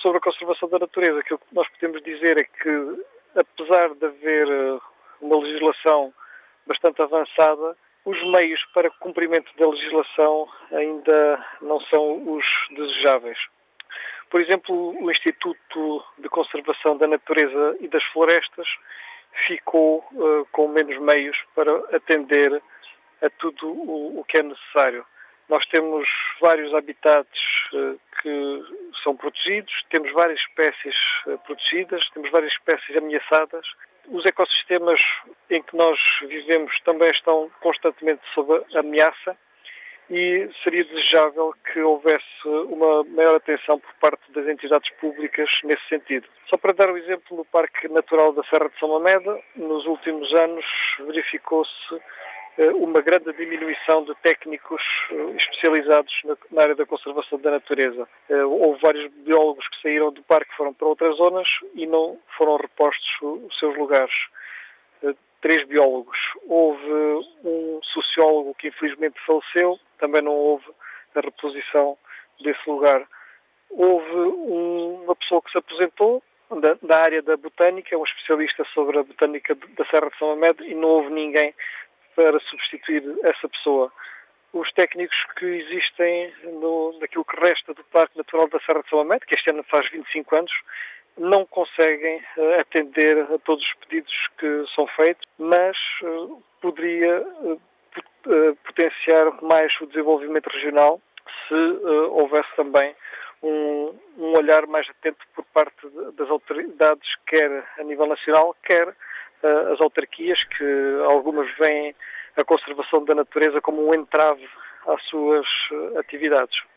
sobre a conservação da natureza, aquilo que nós podemos dizer é que, apesar de haver uma legislação bastante avançada, os meios para cumprimento da legislação ainda não são os desejáveis. Por exemplo, o Instituto de Conservação da Natureza e das Florestas ficou com menos meios para atender a tudo o que é necessário. Nós temos vários habitats que são protegidos, temos várias espécies protegidas, temos várias espécies ameaçadas. Os ecossistemas em que nós vivemos também estão constantemente sob ameaça e seria desejável que houvesse uma maior atenção por parte das entidades públicas nesse sentido. Só para dar um exemplo, no Parque Natural da Serra de São Mamede, nos últimos anos verificou-se uma grande diminuição de técnicos especializados na área da conservação da natureza. Houve vários biólogos que saíram do parque, foram para outras zonas e não foram repostos os seus lugares. 3 biólogos. Houve um sociólogo que infelizmente faleceu, também não houve a reposição desse lugar. Houve uma pessoa que se aposentou da área da botânica, um especialista sobre a botânica da Serra de São Mamede, e não houve ninguém para substituir essa pessoa. Os técnicos que existem naquilo que resta do Parque Natural da Serra de São Mamede, que este ano faz 25 anos, não conseguem atender a todos os pedidos que são feitos, mas poderia potenciar mais o desenvolvimento regional se houvesse também um olhar mais atento por parte das autoridades, quer a nível nacional, quer as autarquias, que algumas veem a conservação da natureza como um entrave às suas atividades.